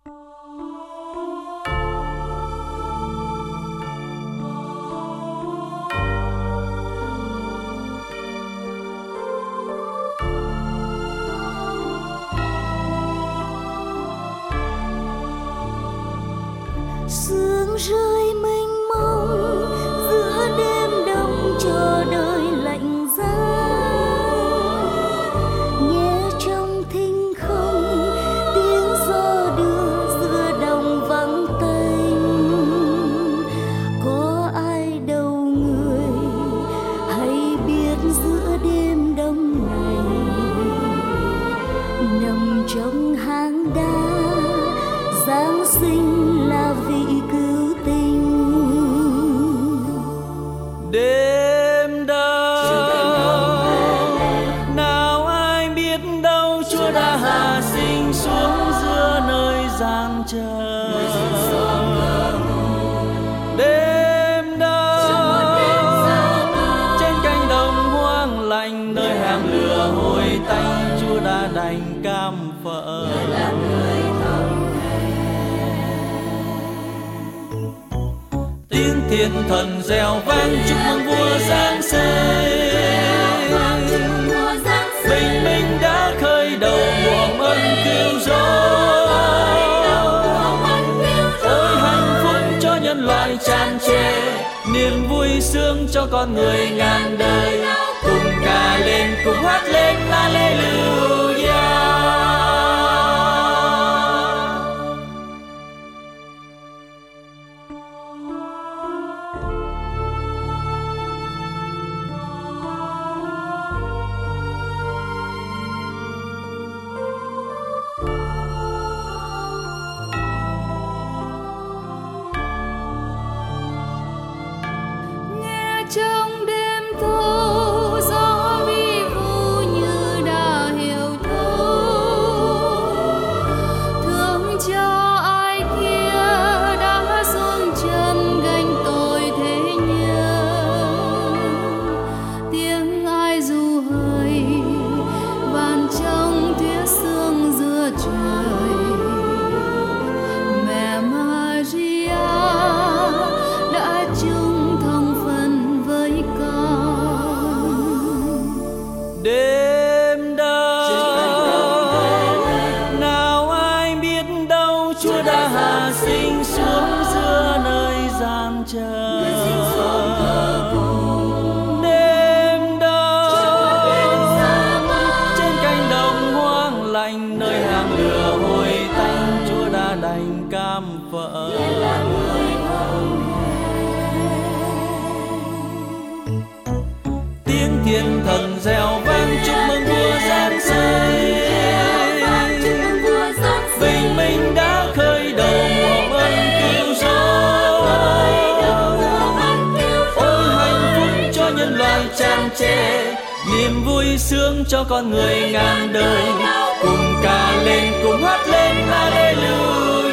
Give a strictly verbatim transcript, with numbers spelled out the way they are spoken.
Sương rơi mênh mông giữa đêm đông chờ đợi lạnh giá, nghe trong thinh không tiếng gió đưa giữa đồng vắng tênh. Có ai đâu người hay biết giữa đêm đông này, nằm trong hang đá Giáng sinh là vị cứu tinh. Đêm đâu nào ai biết đâu Chúa đã hạ sinh xuống giữa nơi gian chờ. Đêm đâu trên cánh đồng hoang lạnh nơi hàng lửa hồi tanh Chúa đã đành cam phận. Tiếng thiên thần reo vang chúc mừng vua Giáng sinh. Bình minh đã khởi đầu mùa ân cứu rỗi. Ôi hạnh phúc cho nhân loại tràn trề, niềm vui sướng cho con người ngàn đời. Cùng ca lên cùng hát lên Hallelujah. Trong đêm thâu gió vi vu như đã hiểu thấu, thương cho ai kia đã xuống chân gánh tội thế nhân. Tiếng ai ru hơi van trong tuyết sương giữa trời, mẹ Maria đã chung thông phần với con. Đêm đâu nào ai biết đâu Chúa đã hạ sinh xuống giữa nơi gian chờ. Đêm đâu trên cánh đồng hoang lạnh nơi hàng lửa hồi tanh Chúa đã đành cam phận. Tiếng thiên thần reo vang chúc mừng vua Giáng sinh. Bình minh đã khởi đầu mùa ân cứu rỗi. Ôi hạnh phúc cho nhân loại tràn trề, niềm vui sướng cho con người ngàn đời. Cùng ca lên cùng hát lên Hallelujah.